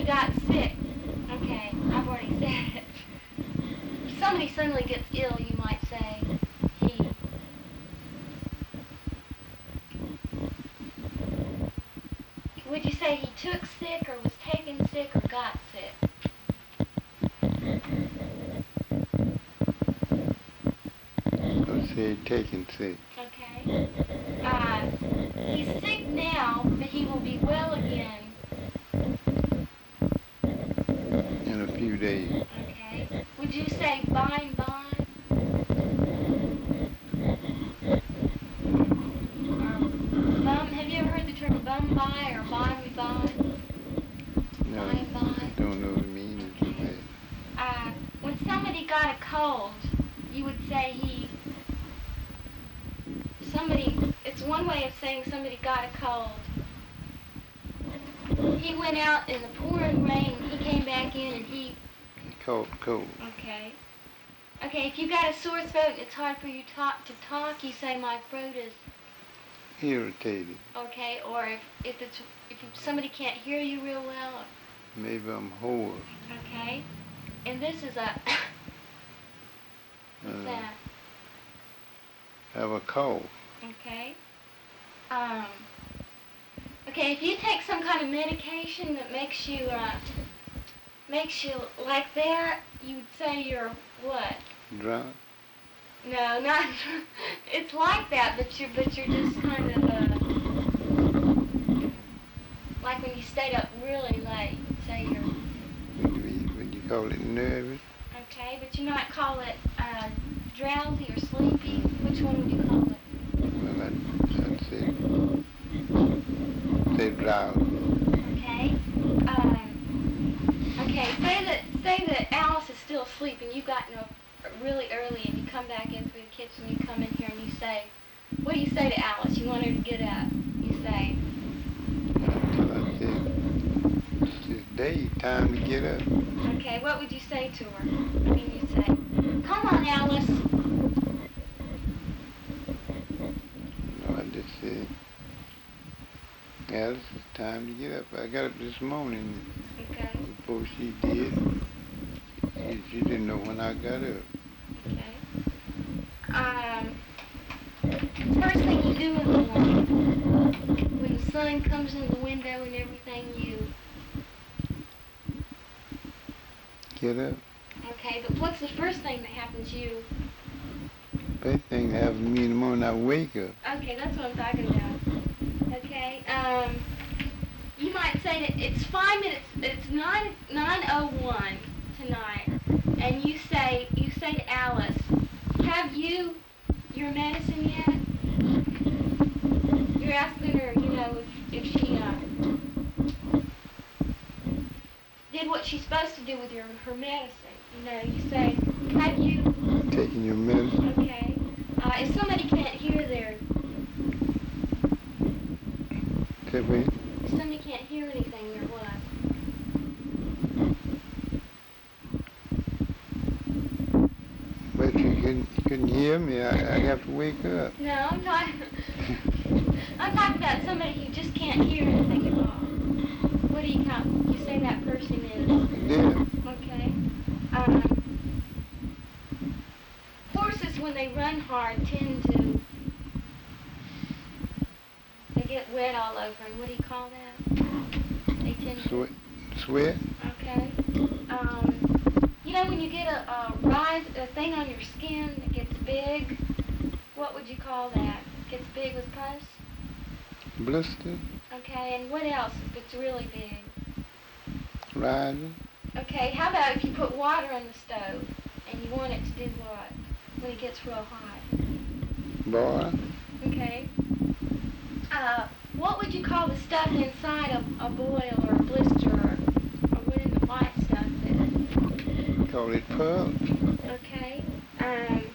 got sick. Okay, I've already said it. If somebody suddenly gets ill, you might say he. Would you say he took sick or was taken sick or got sick? I'll say taken sick. Okay. He's sick now, but he will be well again. In a few days. Okay. Would you say by and by? Have you ever heard the term bum by or by we by? No, By and by? I don't know the meaning of that. When somebody got a cold, you would say it's one way of saying somebody got a cold. He went out in the pouring rain, he came back in and he... Cold. Okay. Okay, if you got a sore throat and it's hard for you to talk, you say my throat is... Irritated. Okay, or if somebody can't hear you real well. Maybe I'm hoarse. Okay. And this is a... What's that? Have a cough. Okay. Okay, if you take some kind of medication that makes you like that, you would say you're what? Drunk. No, not. It's like that, but you're just kind of like when you stayed up really late. Say you're. Would you call it nervous? Okay, but you might call it drowsy or sleepy. Which one would you call it? Well, I'd say drowsy. Okay. Okay. Say that Alice is still asleep and you've gotten up really early and you come back in through the kitchen. You come in here and you say, what do you say to Alice? You want her to get up. You say. I'd say it's daytime to get up. Okay. What would you say to her? I mean, you say, come on, Alice. No, I just said, Alice, it's time to get up. I got up this morning. Okay. Before she did. She didn't know when I got up. Okay. First thing you do in the morning, when the sun comes in the window and everything, you... Get up. Okay, but what's the first thing that happens to you? First thing that happens to me in the morning, I wake up. Okay, that's what I'm talking about. Okay, you might say that it's 5 minutes, it's 9:01 tonight, and you say to Alice, have you your medicine yet? You're asking her, if she did what she's supposed to do with her medicine. You say, have you... Taking your medicine? Okay. If somebody can't hear if somebody can't hear anything, they're what? But you couldn't hear me. I have to wake up. No, I'm not. I'm talking about somebody who just can't hear anything at all. What do you call? You say that person is? Yeah. Okay. Horses, when they run hard, they get wet all over. And what do you call that? They tend to sweat. Okay. When you get a thing on your skin that gets big, what would you call that? Gets big with pus? Blister. Okay, and what else gets really big? Rising. Okay, how about if you put water on the stove and you want it to do what when it gets real hot? Boil. Okay. What would you call the stuff inside a boil or a blister or what is the white stuff that... Call it pulp. Okay.